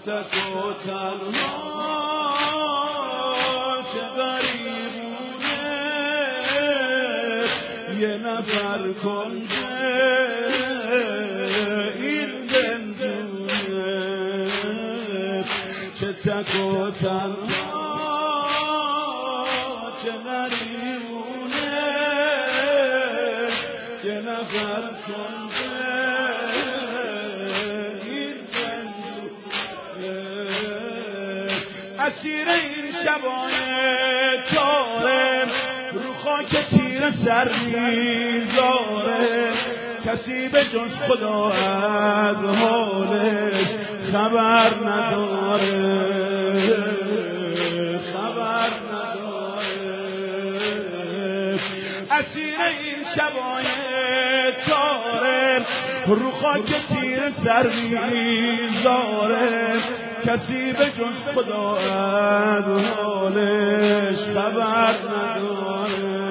تک و تنها چه غریبونه یه نفر کنجه این زندونه چه تک و تنها چه غریبونه یه نفر کنجه این زندونه اسیر این شبانه تاره رو خاک تیر سر میذاره کسی به جز خدا از حالش خبر نداره اسیر این شبانه تاره رو خاک تیر سر میذاره کسی به جز خدا از حالش خبر نداره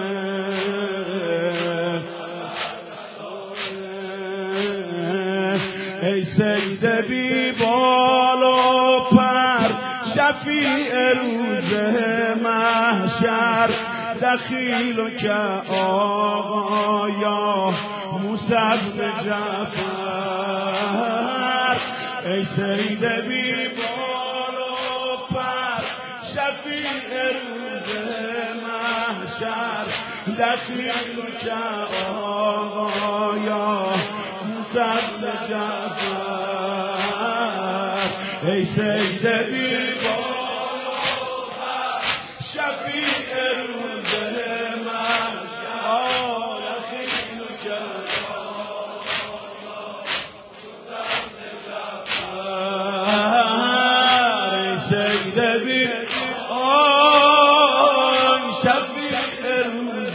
ای سجده بی بال و پر شفیع روز محشر دخیل و که آقایا موسی بن جعفر ای سجده بی بال و پر شفیع روز محشر دخیل و که آقایا موسی بن جعفر ای سجده بی بال و پر شفیع روز محشر دخیل و که ای سجده بی شفیع روز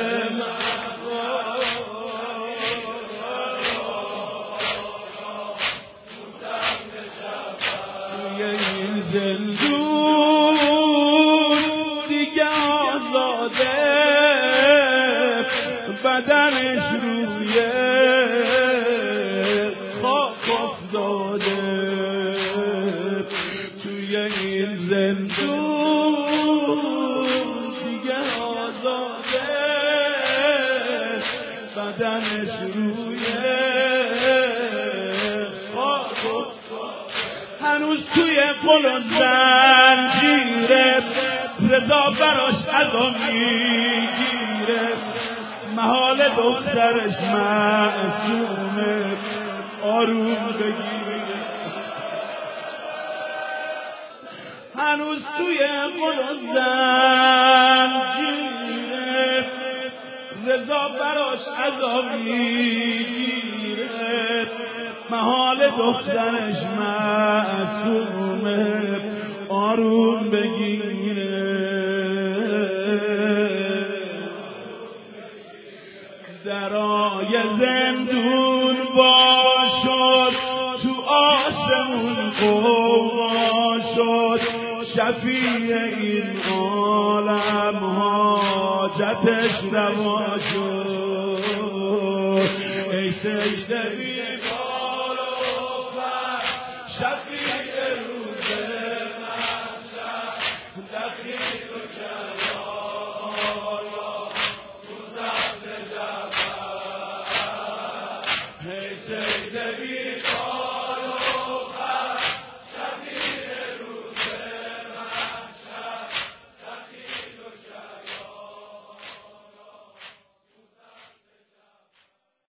زندون دیگه آزاده بدنش روی خاک افتاده توی این زندون دیگه آزاده بدنش روی خاک افتاده هنوز توی قل و زنجیره رضا براش عزا میگیره محال دخترش معصومه آروم بگیره هنوز توی قل و زنجیره رضا براش عزا میگیره محال دخترش معصومه آروم بگیره درای زندون باشد تو آسمون قوا شد شفیع این عالم حاجتش روا شد ای سجده بی بال و پر شفیع روز محشر دخیل و که آقایا موسی بن جعفر ای سجده بی بال